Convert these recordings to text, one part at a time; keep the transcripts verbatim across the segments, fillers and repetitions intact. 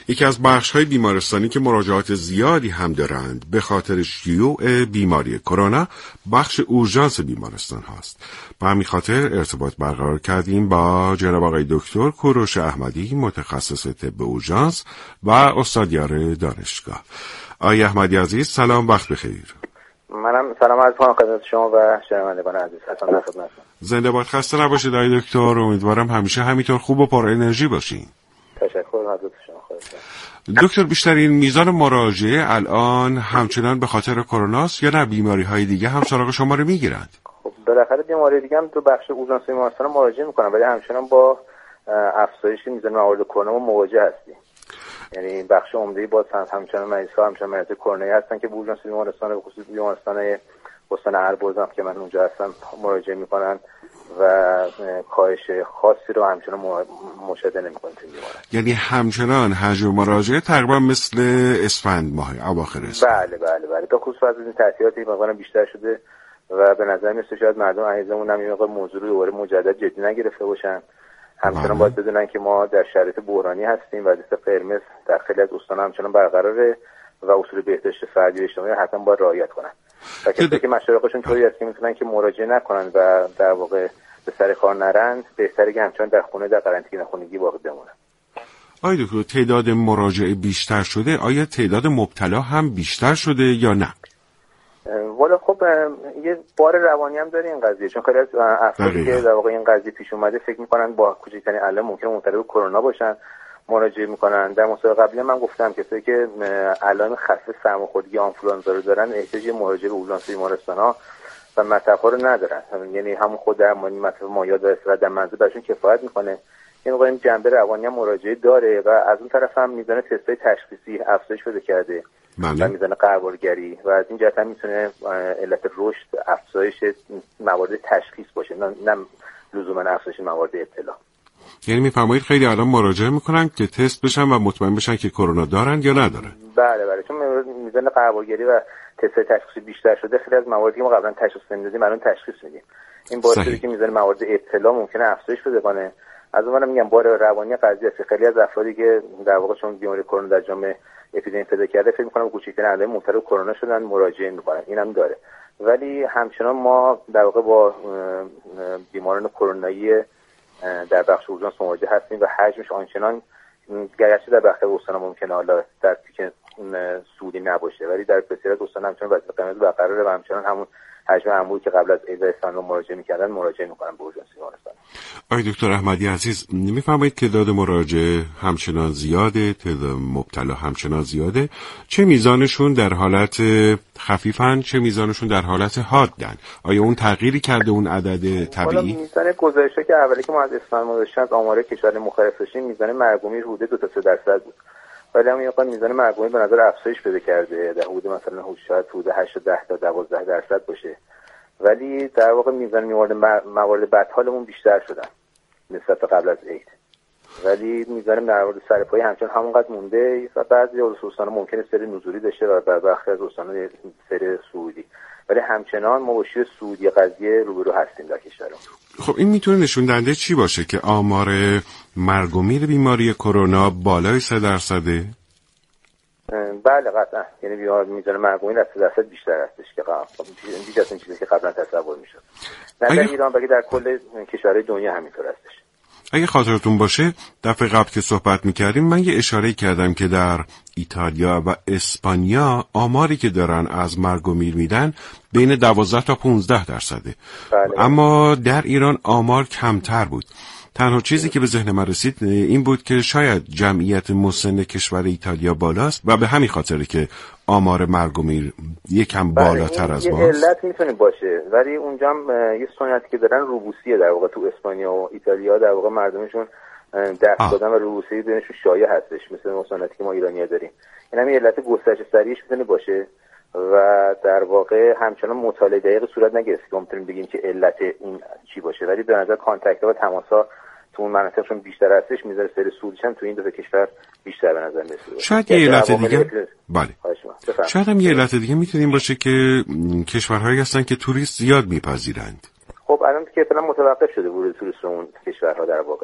یکی از بخش‌های بیمارستانی که مراجعات زیادی هم دارند به خاطر شیوع بیماری کرونا بخش اورژانس بیمارستان هاست. به همین خاطر ارتباط برقرار کردیم با جناب آقای دکتر کوروش احمدی، متخصص طب اورژانس و استادیار دانشگاه. آقای احمدی عزیز سلام، وقت بخیر. منم سلام عرض می‌کنم خدمت شما و شنوندگان عزیز. حتما در خدمتتون. زنده باد، خسته نباشید آقای دکتر. امیدوارم همیشه همینطور خوب و پر انرژی باشین. تشکر از شما. خواهش دکتر، بیشترین میزان مراجعه الان همچنان به خاطر کرونا است یا نه بیماری‌های دیگه هم سراغ شما رو میگیرند؟ خب بالاخره بیماری دیگه هم تو بخش اورژانس بیمارستان مراجعه میکنن، ولی همچنان با افزایش میزان موارد کرونا مواجه هستیم. یعنی بخش عمده‌ای باز همچنان مریض‌ها همچنان مریض کرونایی هستن که به اورژانس بیمارستان به خصوص بیمارستان استان البرز هم که من اونجا هستم مراجعه میکنن و کاهش خاصی رو همچنان مشاهده نمی‌کنیم تو بیماران. یعنی همچنان حجم مراجعه تقریبا مثل اسفند ماه اواخر اسفند. بله بله بله تا خصوص از این تعطیلاتی مقدار بیشتر شده و به نظر میاد شاید مردم عزیزمون هم این مقدار موضوع رو دوباره مجدد جدی نگرفته باشن. همچنان باید بدونن که ما در شرایط بحرانی هستیم و لیست قرمز در خیلی از استان‌ها همچنان برقراره و اصول بهداشت فردی و اجتماعی حتما باید رعایت کنن. و کسی که مشارقشون طوری است که میتونن که مراجعه نکنن و در واقع به سر کار نرن، بهتره که همچنان در خونه در قرنطینه خونگی باقی بمونن. آیا دکتر تعداد مراجعه بیشتر شده؟ آیا تعداد مبتلا هم بیشتر شده یا نه؟ والا خب یه بار روانی هم داره این قضیه، چون خیلی از افرادی که در واقع این قضیه پیش اومده فکر میکنن با کوچکترین علائم ممکنه مبتلا به کرونا باشن، مراجعه میکنن. در مصاحبه قبلی من گفتم کسایی که علائم خفیف سرماخوردگی آنفولانزا رو دارن احتیاج مراجعه به اورژانس بیمارستان‌ها و مطب‌ها رو ندارن، یعنی همون خود درمانی مطب مایع و استراحت در منزل براشون کفایت میکنه. این واقعا جنبه روانی هم مراجعه داره و از اون طرف هم میزان تست‌های تشخیصی افزایش پیدا کرده و میزان قربالگری و از این جهت هم میتونه علت رشد افزایش موارد تشخیص باشه، نه, نه لزوما افزایش موارد ابتلا. یعنی میفرمایید خیلی الان مراجعه میکنن که تست بشن و مطمئن بشن که کرونا دارن یا ندارن؟ بله بله، چون میزان قربالگری و تست تشخیصی بیشتر شده، خیلی از مواردی که ما قبلا تشخیص نمیدادیم الان تشخیص میدیم. این باعث شده که میزان موارد ابتلا ممکنه افزایش پیدا کنه. از اونم میگم بار روانی قضیه است. خیلی از افرادی که در واقع چون بیماری کرونا در جامعه اپیدمی پیدا کرده فکر می‌کنم کوچکترین علائم مبتلا به کرونا شدن مراجعه می‌کنن، اینم داره. ولی همچنان ما در واقع با بیماران کرونایی در بخش اورژانس مواجه هستیم و حجمش آنچنان گرچه در بخش استان ممکنه حالا در پیک سودی نباشه، ولی در بسیاری از استان همچنان وضعیت قرمز برقراره و همچنان همون حجم معمولی که قبل از عید اسفند مراجعه می‌کردن مراجعه می‌کنن به اورژانس بیمارستان. آقای دکتر احمدی عزیز، می‌فرمایید تعداد مراجعه همچنان زیاده، تعداد مبتلا همچنان زیاده. چه میزانشون در حالت خفیفن، چه میزانشون در حالت حادن؟ آیا اون تغییری کرده اون عدد طبیعی؟ میزان گزارشی که اولی که ما از اسفند داشتیم از آمار کشور مختلف داشتیم میزان مرگومی حدود دو تا سه درصد بود. ولی هم یه میزان مرگومی به نظر افزایش پیدا کرده، در حدود مثلا شاید حدود هشت تا ده تا دوازده درصد باشه. ولی در واقع میزان موارد موارد بدحالمون بیشتر شدن نسبت به قبل از عید، ولی میزان موارد سرپایی همچنان همونقدر مونده و بعضی از استان‌ها ممکنه سری نزولی داشته و در برخی از استان‌ها سری صعودی، ولی همچنان ما با شیوع صعودی قضیه روبرو هستیم در کشورمون. خب این میتونه نشون دهنده چی باشه که آمار مرگ و میر بیماری کرونا بالای سه درصده؟ بله قطعا، یعنی بیمار میزان مرگ و میر از سه درصد بیشتر هستش که قبلا بیش از این چیزی که قبلا تصور میشد. نه در ایران بلکه در کل کشورهای دنیا همینطور هستش. اگه خاطرتون باشه دفعه قبل که صحبت میکردیم من یه اشاره کردم که در ایتالیا و اسپانیا آماری که دارن از مرگ و میر میدن بین دوازده تا پانزده درصده. بله. اما در ایران آمار کمتر بود. تنها چیزی که به ذهن من رسید این بود که شاید جمعیت مسن کشور ایتالیا بالاست و به همین خاطره که آمار مرگ و میر یکم بالاتر از ماست. یه علت میتونه باشه، ولی اونجا هم یه سنتی که دارن روبوسیه در واقع تو اسپانیا و ایتالیا در واقع مردمشون دست دادن و روبوسی بینشون شایع هستش، مثل سنتی که ما ایرانی‌ها داریم. این هم یه علت گسترش سریعش میتونه باشه و در واقع همچنان مطالعه دقیق صورت نگرفته که میتونیم بگیم که علت این چی باشه، ولی به نظر کانتاکت و تماس‌ها تو اون مناطقشون بیشتر هستش، میذاره سری سودش هم تو این دو کشور بیشتر به نظر میاد. شاید یه علت دیگه بله شاید هم یه علت دیگه میتونیم باشه که کشورهایی هستن که توریست زیاد میپذیرند. خب الان که فعلا متوقف شده ورود توریست اون کشورها در واقع.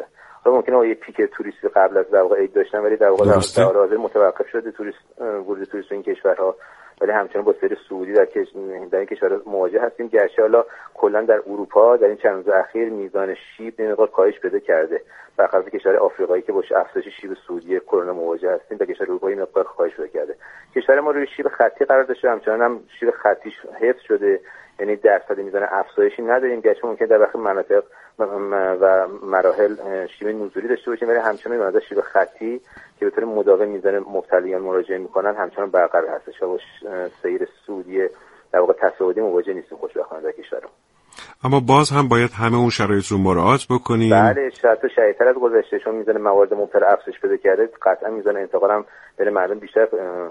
ممکنه یه پیک توریستی قبل از در واقع عید داشتن ولی در واقع در حال متوقف شده توریست ورود توریست این کشورها، ولی همچنان با سری سعودی در کش... در این کشورها مواجه هستیم. گرچه حالا کلا در اروپا در این چند روز اخیر میزان شیب نمیقدر کاهش پیدا کرده، برخلاف کشور آفریقایی که با افزایش شیب سعودی کرونا مواجه هستیم، در کشور اروپایی مقدار کاهش پیدا کرده. کشور ما روی شیب خطی قرار داشته، همچنان هم شیب خطیش حفظ شده، یعنی درصد میزان افزایشی نداریم. گرچه ممکن در وقت مناطق و مراحل شیب نزولی داشته باشیم ولی همچنان مقدار شیب خطی که به طور مداوم میزان مبتلایان مراجعه میکنن همچنان برقرار هستش و با سیر سعودی در واقع تصاعدی مواجه نیستیم خوشبختانه در کشورمون. اما باز هم باید همه اون شرایط رو مراعات بکنیم. بله شرط و شدیدتر از گذشته، چون میزان موارد مبتلا افزایش پیدا کرده، قطعا میزان انتقال هم بین مردم بیشتر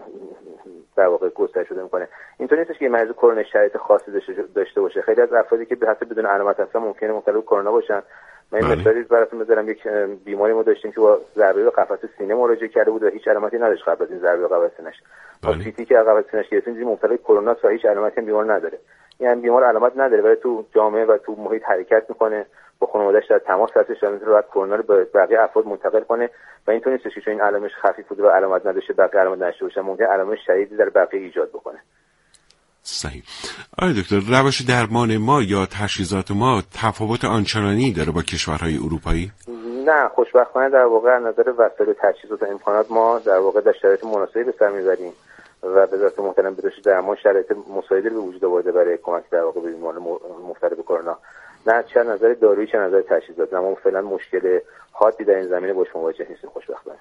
در واقع گسترش پیدا میکنه. اینطوری نیستش که مریض کرونا شرایط خاصی داشته باشه. خیلی از افرادی که حتی بدون علامت هستن ممکنه مبتلا به کرونا باشن. من این مثالی براتون بذارم. یک بیماری ما داشتیم که با ضربه به قفسه سینه مراجعه کرده بود و هیچ علامتی نداشت قبل از این ضربه به قفسه سینه‌اش. با سیتی که قفسه سینه‌اش گرفتیم دیدیم مبتلا به کرونا است و هیچ علامتی هم بیمار نداره. یعنی بیمار علامت نداره ولی تو جامعه و تو محیط حرکت میکنه، با خانواده‌اش در تماس هستش، میتونه راحت کرونا رو به بقیه افراد منتقل کنه و اینطور نیست که چون این علامش خفیف بوده و علامت نداشته بقیه علامت نداشته باشه ممکن علامت شدیدی در بقیه ایجاد بکنه. صحیح. آقای دکتر، روش درمان ما یا تشخیصات ما تفاوت آنچنانی داره با کشورهای اروپایی؟ نه، خوشبختانه در واقع از نظر وسایل تجهیزات و امکانات ما در واقع در شرایط مناسبی به سر میبریم و به ذات محترم بدوش درمان شرایط مساعده به وجود آورده برای کمک در واقع به بیماران مبتلا به کرونا. نه چه نظر دارویی چه نظر تجهیزات، ما فعلا مشکل حادی در این زمینه باش مواجه نیستیم خوشبختانه.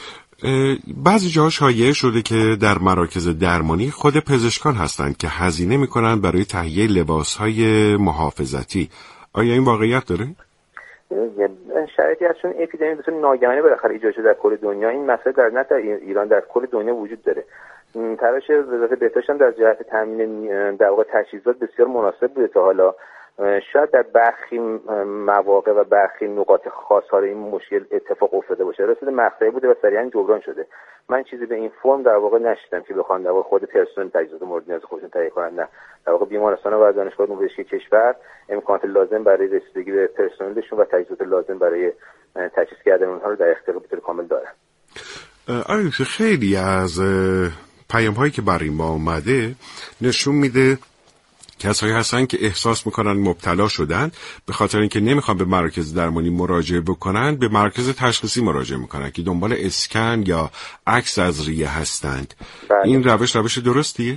بعضی جاها شایعه شده که در مراکز درمانی خود پزشکان هستند که هزینه میکنن برای تهیه لباسهای محافظتی. آیا این واقعیت داره؟ شرایطی هست چون اپیدمی به طور ناگهانی بالاخره ایجاد شده در کل دنیا. این مسئله در نه در ایران، در کل دنیا وجود داره. تلاش وزارت بهداشت در جهت تامین در واقع تجهیزات بسیار مناسب بوده تا حالا. شاید در برخی مواقع و برخی نقاط خاص ها این مشکل اتفاق افتاده باشه، رسیده مقطعی بوده و سریعا جبران شده. من چیزی به این فرم در واقع نشیدم که بخوام در واقع خود پرسنل تجهیزات مورد نیاز خودشون تهیه کنن. نه، در واقع بیمارستان و دانشگاه پزشکی کشور امکانات لازم برای رسیدگی به پرسنلشون و تجهیزات لازم برای تجهیز کردن اونها رو در اختیار به طور کامل دارن. آره، خیلی از پیام هایی که برای ما اومده نشون میده کسایی هستن که احساس میکنن مبتلا شدن، به خاطر اینکه نمیخوان به مراکز درمانی مراجعه بکنن به مرکز تشخیصی مراجعه میکنن که دنبال اسکن یا عکس از ریه هستند. بله. این روش روش درستیه؟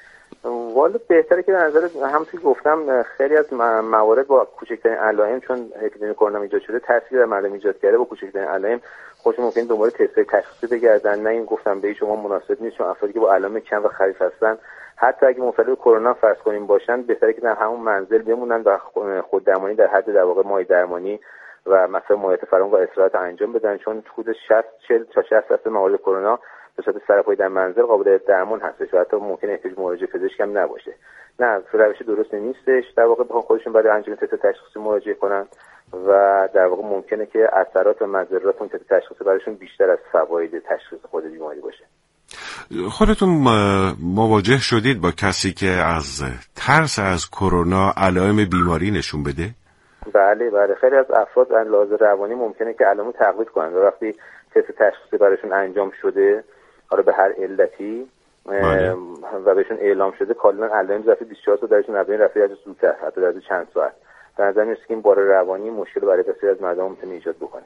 والا بهتره که به نظر هم توی گفتم خیلی از موارد با کوچکترین علائم، چون اپیدمی کرونا ایجاد شده تاثیر در مردم ایجاد کرده، با کوچکترین علائم خودشون ممکن دنبال تست تشخیصی بگردن. نه، این گفتم به شما مناسب نیست، چون افرادی که با علائم کم و خفیف هستن حتی اگه مبتلا به کرونا فرض کنیم باشن بهتره که در همون منزل بمونن و خود درمانی در حد در واقع مای درمانی و مثلا مایعات فراوان و استراحت انجام بدن، چون خود شصت چهل تا شصت درصد موارد کرونا به صورت سراپایی در منزل قابل درمان هستش و حتی ممکن احتیاج مراجعه پزشک هم نباشه. نه، روش درست نیستش. در واقع بخوام خودشون برای انجام تست تشخیصی مراجعه کنن و در واقع ممکنه که اثرات و مضرات اون تست تشخیصی براشون بیشتر از فواید تشخیص خود بیماری باشه. خودتون مواجه شدید با کسی که از ترس از کرونا علائم بیماری نشون بده؟ بله بله، خیلی از افراد از لحاظ روانی ممکنه که علائم تقلید کنن و وقتی تست تشخیصی براشون انجام شده حالا به هر علتی بله. و بهشون اعلام شده کاملا علائم ظرف بیست و چهار ساعت درشون اولین رفته از زودتر حتی در چند ساعت. در نظر میاد که این بار روانی مشکل برای بسیاری از مردم میتونه ایجاد بکنه.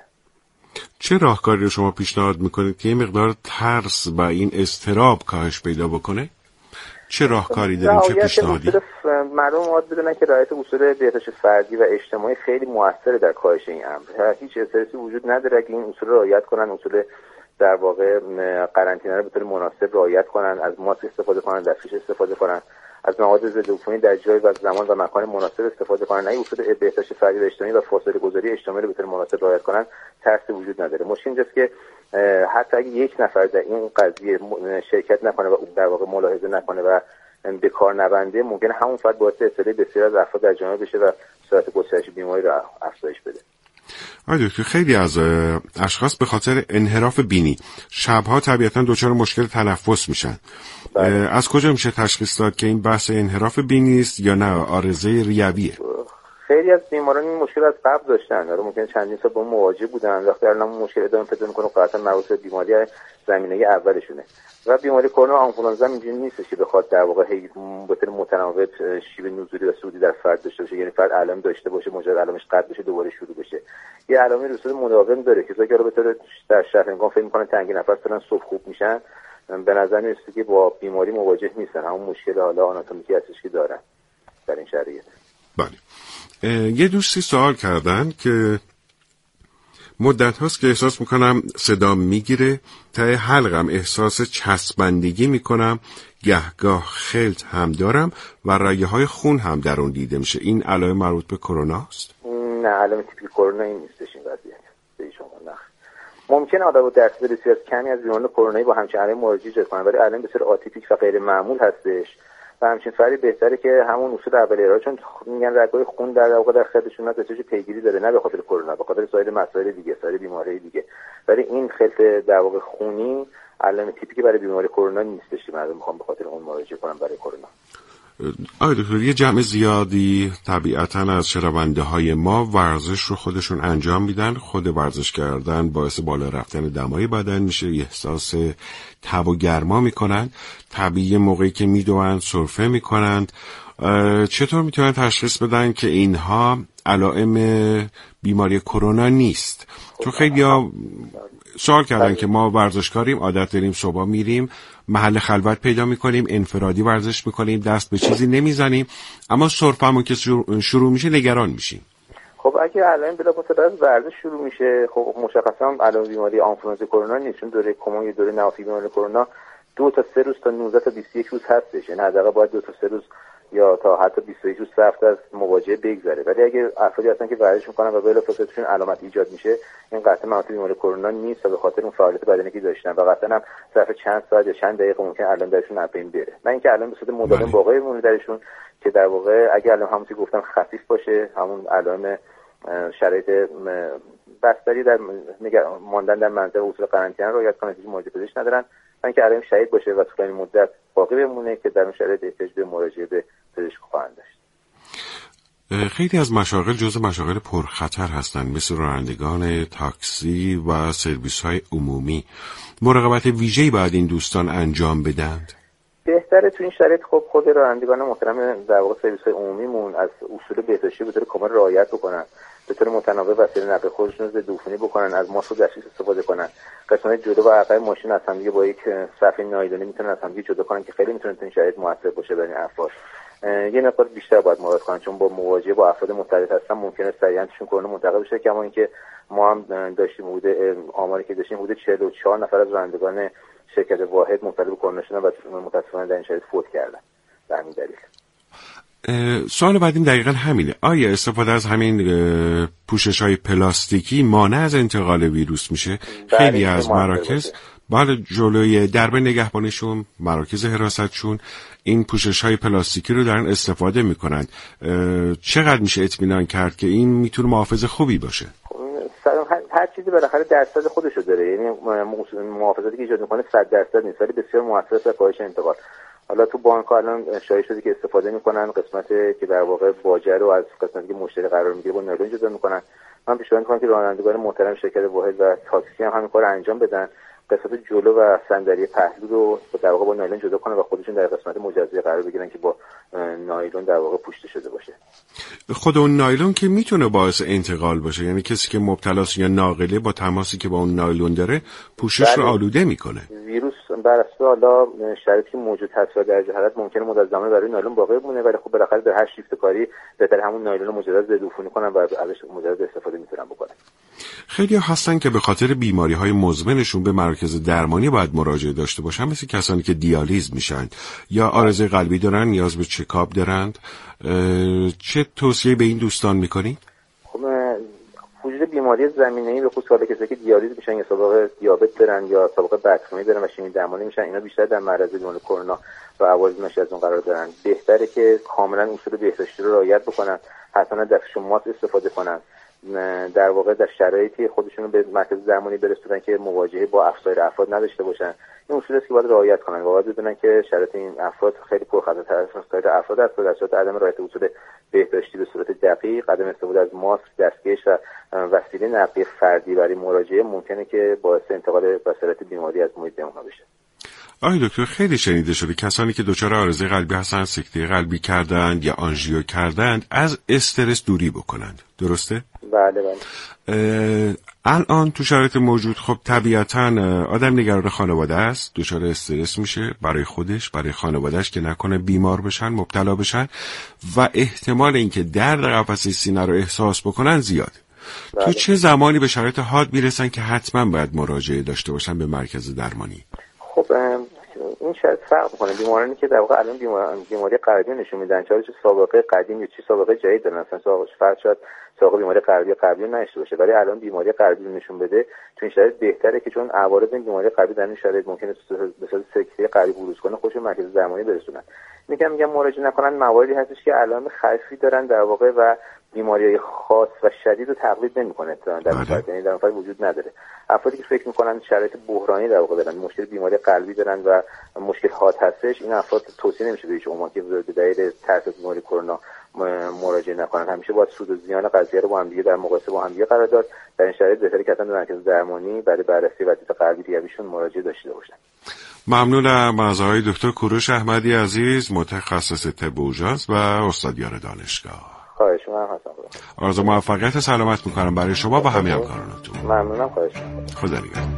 چه راهکاری رو شما پیشنهاد میکنید که یه مقدار ترس و این اضطراب کاهش پیدا بکنه؟ چه راهکاری داریم، چه پیشنهادی؟ مردم باید بدونن که رعایت اصول بهداشت فردی و اجتماعی خیلی موثره در کاهش این امر. هیچ استرسی وجود نداره اگه این اصول رعایت کنن، اصول در واقع قرنطینه رو به طور مناسب رعایت کنن، از ماسک استفاده کنن، دستکش استفاده کنن، از مواد ضد عفونی در جای و زمان و مکان مناسب استفاده کنن، نه اصول بهداشت فردی و اجتماعی و فاصله گذاری اجتماعی رو به طور مناسب رعایت کنن، ترسی وجود نداره. مشکل اینجاست که حتی اگه یک نفر در این قضیه شرکت نکنه و در واقع ملاحظه نکنه و به کار نبنده، ممکنه همون فرد باعث اصلاح بسیار از افراد در جامعه بشه و سرعت گسترش بیماری رو افزایش بده. آره دکتر، خیلی از اشخاص به خاطر انحراف بینی شبها طبیعتاً دچار مشکل تنفس میشن. از کجا میشه تشخیص داد که این بحث انحراف بینی است یا نه عارضه ریویه؟ خیلی از بیماران این مشکل از قبل داشتن، آره ممکنه چندین سال با اون مواجه بودن، وقتی الان مشکل ادامه پیدا میکنه قطعا مربوط به بیماری زمینه اولشونه. و بیماری کرونا و آنفولانزا اینجوری نیست که بخواد در واقع به طور متناوب شیب نزولی و صعودی در فرد داشته باشه، یعنی فرد علائم داشته باشه مجرد علائمش قطع بشه دوباره شروع بشه. یه علائمی به صورت مداوم داره که اگه به طور در شهر انگام فکر میکنن تنگی نفس دارن صبح خوب میشن، به نظر میاد که با بیماری مواجه نیستن، همون مشکل حالا آناتومیکی هستش که دارن در این شرایط. بله. یه دوستی سوال کردن که مدت هاست که احساس میکنم صدام میگیره، ته حلقم احساس چسبندگی میکنم، گهگاه خلط هم دارم و رگه های خون هم در اون دیده میشه. این علائم مربوط به کرونا است؟ نه، علائم تیپیک کرونا این نیستش این وضعیت. به شما نه. ممکنه آدم درصد بسیار کمی از بیماران کرونایی با همچین علائم مراجعه کنن، ولی علائم بسیار آتیپیک و غیر معمول هستش و همچین فری بهتره که همون اصول اولیه را، چون میگن رگای خون در واقع در خلطشون نتیجه پیگیری داره، نه به خاطر کرونا، به خاطر سایر مسائل دیگه، سایر بیماری دیگه. ولی این خلط در واقع خونی علائم تیپیکی برای بیماری کرونا نیستش که مردم میخوان به خاطر اون مراجعه کنن برای کرونا. آقای دکتر، یه جمع زیادی طبیعتاً از شنونده های ما ورزش رو خودشون انجام میدن. خود ورزش کردن باعث بالا رفتن دمای بدن میشه، احساس تب و گرما میکنن. طبیعی موقعی که میدوند سرفه میکنند. چطور میتونن تشخیص بدن که اینها علائم بیماری کرونا نیست؟ چون خیلی ها سوال کردن که ما ورزشکاریم، عادت داریم صبح میریم محل خلوت پیدا میکنیم، انفرادی ورزش میکنیم، دست به چیزی نمیزنیم، اما سرفمون که شروع میشه نگران میشیم. خب اگه علائم بلافاصله از ورزش شروع میشه، خب مشخصا علائم بیماری آنفولانزا کرونا نیست، چون دوره کما یا دوره نوافی بیماری کرونا دو تا سه روز تا نوزده تا بیست و یک روز هستش، یعنی حداقل باید دو تا سه روز یا تا حتی بیست و یک روز سه هفته از مواجهه بگذره. ولی اگه افرادی هستن که ورزش میکنن و بلافاصله توشون علامت ایجاد میشه، این قطعا مربوط به بیماری کرونا نیست و به خاطر اون فعالیت بدنی که داشتن و قطعا هم ظرف چند ساعت یا چند دقیقه ممکن علائم درشون از بین بره، نه اینکه علائم به صورت مداوم باقی بمونه درشون، که در واقع اگه علائم همونطوری که گفتم خفیف باشه، همون علائم شرایط بستری در ماندن در منزل و اصول قرنطینه رو رعایت کنن که مراجعه پزشک ندارن، نه اینکه علائم شدید باشه و طولانی مدت باقی بمونه که در اون شرایط احتیاج به مراجعه به پزشک خواهند داشت. خیلی از مشاغل جزو مشاغل پرخطر هستند، مثل رانندگان تاکسی و سرویس‌های عمومی. مراقبت ویژه‌ای باید این دوستان انجام بدند. بهتره تو این شرایط خب خود رانندگان محترم در واقع سرویس‌های عمومیمون از اصول بهداشتی به طور کامل رعایت بکنن، به طور متناوب وسایل نقل خودشون رو ضدعفونی بکنن، از ماسک و دستکش استفاده کنن، قسمت جلو و عقب ماشین از هم دیگه با یک صفحه نایلونی میتونن از هم دیگه جدا کنن که خیلی میتونه تو این شرایط موثر باشه برای این افراد. یه مقدار بیشتر باید مراقبت کنن، چون با مواجهه با افراد مختلط هستن ممکنه سریعا توشون کرونا منتقل بشه، کما اینکه ما هم داشتیم حدود آماری که داشتیم حدود چهل و چهار نفر از رانندگان شرکت واحد مبتلا به کرونا شدن و متاسفانه در این شرایط فوت کردن. به همین دلیل سوال بعدیم دقیقا همینه. آیا استفاده از همین پوشش های پلاستیکی مانع از انتقال ویروس میشه؟ خیلی از مراکز بعد جلوی درب نگهبانیشون، مراکز حراستشون این پوشش های پلاستیکی رو دارن استفاده میکنن. چقدر میشه اطمینان کرد که این میتونه محافظ خوبی باشه؟ هر چیزی بالاخره درصد خودشو داره، یعنی محافظتی که ایجاد میکنه صد درصد نیست، ولی بسیار موثر در کاهش انتقال. حالا تو بانک الان شایع شده که استفاده میکنن قسمت که در واقع باجه رو از قسمتی که مشتری قرار میگیره با نایلون جدا میکنن. من پیشنهاد میکنم که رانندگان محترم شرکت واحد و تاکسی هم همین کارو انجام بدن، قسمت جلو و صندلی پهلو رو در واقع با نایلون جدا کنن و خودشون در قسمت مجزا قرار بگیرن که با نایلون در واقع پوشیده شده باشه. خود اون نایلون که میتونه باعث انتقال باشه، یعنی کسی که مبتلاست یا ناقله با تماسی که با اون نایلون داره پوشش رو آلوده میکنه. ویروس بر اساس حالا شرایطی که موجود هست و درجه حرارت ممکنه مدت زمان برای نایلون باقی بمونه، ولی خب بالاخره در هر شیفت کاری بهتره همون نایلون مجدد ضدعفونی کنن و ازش مجدد استفاده میتونن بکنن. خیلی هستن که به خاطر بیماری‌های مزمنشون به مراکز درمانی باید مراجعه داشته باشن، مثل کسانی که دیالیز میشن یا عارضه قلبی دارن، نیاز به چکاپ دارند. چه توصیه به این دوستان میکنی؟ خب وجود بیماری زمینه‌ای به خصوص کسایی که دیالیز میشن یا سابقه دیابت دارن یا سابقه بدخوانی دارن و شیمی درمانی میشن، اینا بیشتر در معرض بیماری کرونا و عوارض ناشی از اون قرار دارن. بهتره که کاملا اصول بهداشتی رو رعایت بکنن، حتما دستشون ماسک استفاده کنن در واقع در شرایطی خودشون رو به مرکز درمانی برسونن که مواجهه با افسایر افراد نداشته باشن. این اصولی است که باید رعایت کنن و باید بدونن که شرایط این افراد خیلی پرخطرتر از افسایر افراد است و در صورت عدم رعایت اصول بهداشتی به صورت دقیق، عدم استفاده از ماسک، دستکش و وسیله نقلیه فردی برای مراجعه ممکنه که باعث انتقال بصرت بیماری از محیط به اونها بشه. آقای دکتر، خیلی شنیده شده کسانی که دچار عارضه قلبی هستند، سکته قلبی کردند یا آنژیو کردند، از استرس دوری بکنند. درسته؟ بله بله. الان تو شرایط موجود خب طبیعتاً آدم نگران خانواده است، دچار استرس میشه برای خودش، برای خانوادهش که نکنه بیمار بشن، مبتلا بشن و احتمال اینکه درد قفسه سینه رو احساس بکنن زیاده. بله. تو چه زمانی به شرایط حاد میرسن که حتما باید مراجعه داشته باشن به مرکز درمانی؟ خب این شاید فرق کنه. بیمارانی که در واقع الان بیماری, بیماری قلبی نشون میدن، چه سابقه قدیم یا چه سابقه جدید دارن، مثلا سابقه فرض شد سابقه بیماری قلبی قبلی نشته باشه، ولی الان بیماری قلبی نشون بده، تو این شرایط بهتره که چون عوارض این بیماری قلبی در این شرایط ممکنه به صورت سکته قلبی بروز کنه، خودشون مرکز درمانی برسونن. میگم میگم مراجعه نکنن. مواردی هستش که علائم خفیفی دارن در واقع و بیماری‌های خاص و شدید رو تقلید نمی‌کنه، در واقع یعنی در واقع وجود نداره. افرادی که فکر می‌کنن شرایط بحرانی در واقع دارن، مشکل بیماری قلبی دارن و مشکل حاد هستش، این افراد توصیه نمیشه بهش عموما که به دلیل ترس بیماری کرونا مراجعه نکنن. همیشه باید سود و زیان قضیه رو با هم دیگه در مقایسه با هم دیگه قرار داد. در این شرایط بهتره که اصلا به مرکز درمانی برای بررسی وضعیت قلبی ریویشون مراجعه داشته باشن. ممنونم از آقای دکتر کوروش احمدی عزیز، متخصص طب اوژانس و استادیار دانشگاه. خواهش می‌کنم. آرزو موفقیت سلامت می‌کنم برای شما و همه همکارانتون. ممنونم. خواهش می‌کنم. خدا نگهدار.